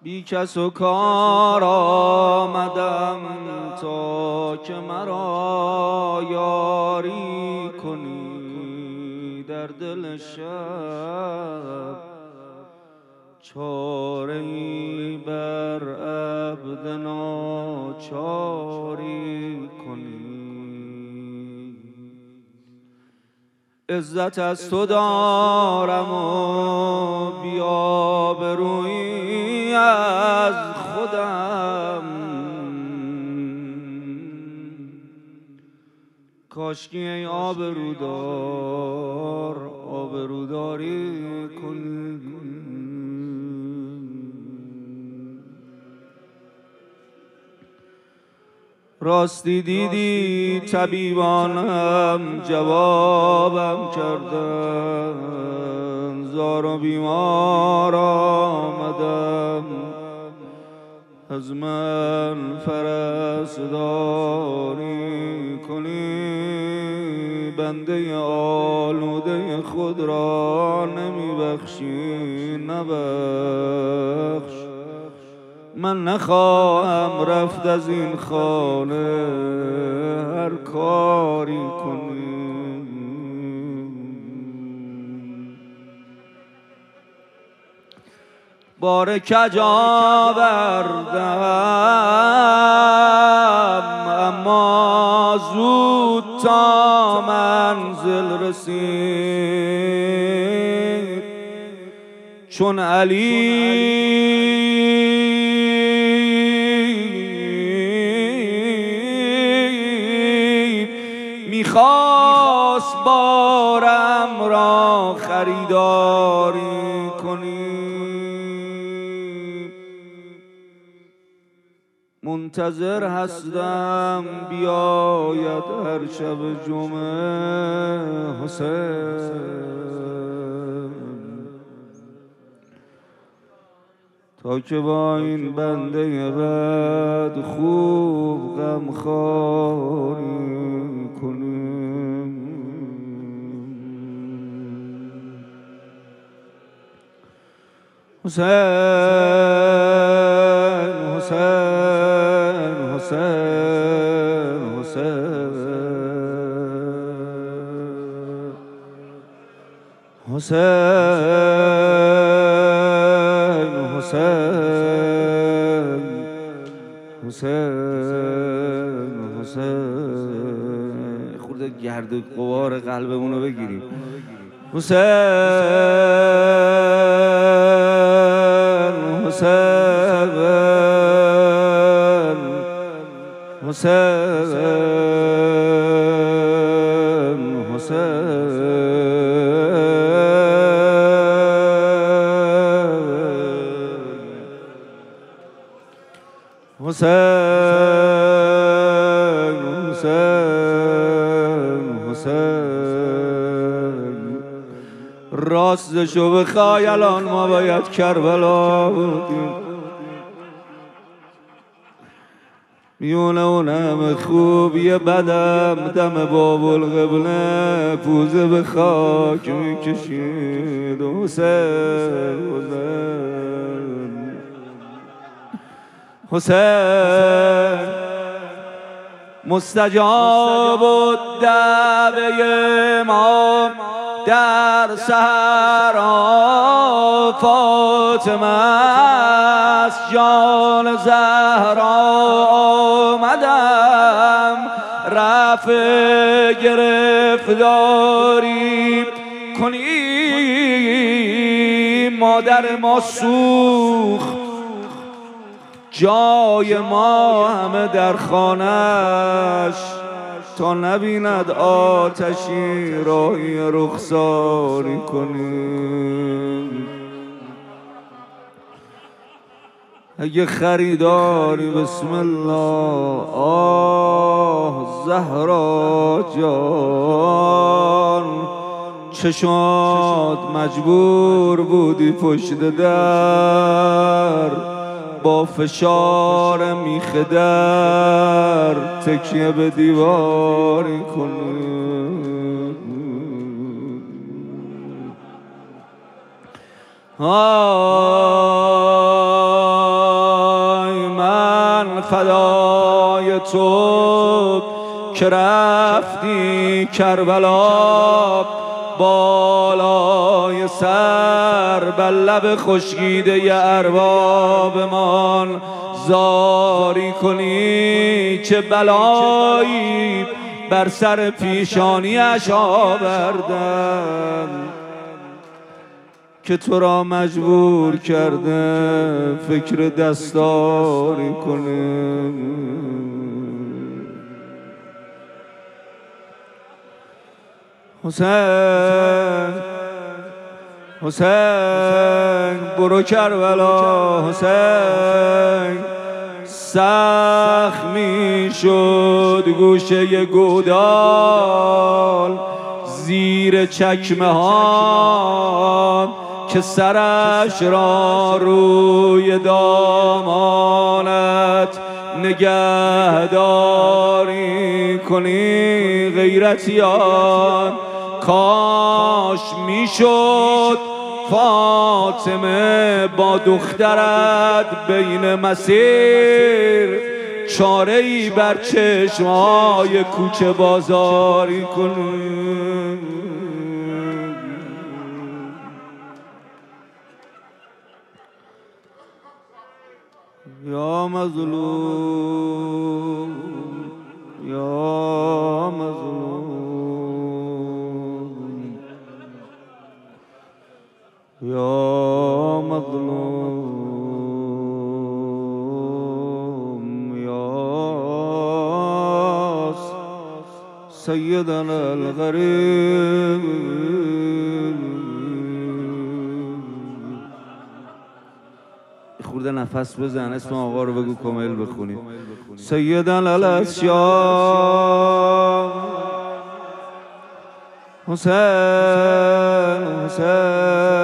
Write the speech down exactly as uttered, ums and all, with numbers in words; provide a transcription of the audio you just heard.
بی کس و کار آمدم تا که مرا یاری کنی در دل شب، چاره ای بر عبد ناچاری کنی. عزت از تو دارم و بی آبرویی از خودم، کاشکی ای آبرودار آبروداری کنی. راستی دیدی طبیبانم جوابم کردن، زار و بیمار آمدم از من فرستاری کنی. بنده آلوده خود را نمی بخشی نبخش، من نخواهم رفت از این خانه هر کاری کنی. بار کج آوردم اما زود تا منزل رسید، چون علی میخواست بارم را خریداری کنی. منتظر هستم بیاید هر شب جمعه حسین، تا که با این بنده بد خوب غمخواری کنیم. حسین حسین حسین حسین حسین حسین حسین حسین خورده گرد و غبار قلبمون رو بگیریم. حسین حسین حسین حسین حسین حسین حسین راستشو بخوای الان ما باید کربلا بودیم، میونه اونم خوبیه بدم دم بابل قبله پوزه به خاک میکشید. حسین حسین حسین مستجاب الدعوه ما در صحرا، فاطمه است جان زهرا آمدم رفع گرفتاری کنی. مادر ما سوخت جای ما همه در خانه‌اش، تا نبیند آتشی راهی رخساری کنیم. اگه خریداری بسم الله. آه زهرا جان چشات مجبور بودی پشت در با فشار میخ در تکیه به دیواری کنی. آه فدای تو که رفتی کربلا، بالای سر بر لب خشکیده اربابمان زاری کنی. چه بلایی بر سر پیشانیش آوردن که تو را مجبور کرده فکر دستاری کنه. حسین حسین برو کربلا، حسین سخت می شد گوشه گودال زیر چکمه ها که سرش را روی دامانت نگهداری کنی. غیرتیان کاش میشد فاطمه با دخترت بین مسیر چاره ای بر چشمای کوچه بازاری کنی. یا مظلوم یا مظلوم یا مظلوم یا سیدنا الغریب. خورده نفس بزن، اسم آقا رو بگو کامل بخونید. سیدنا الاسیاد حسین حسین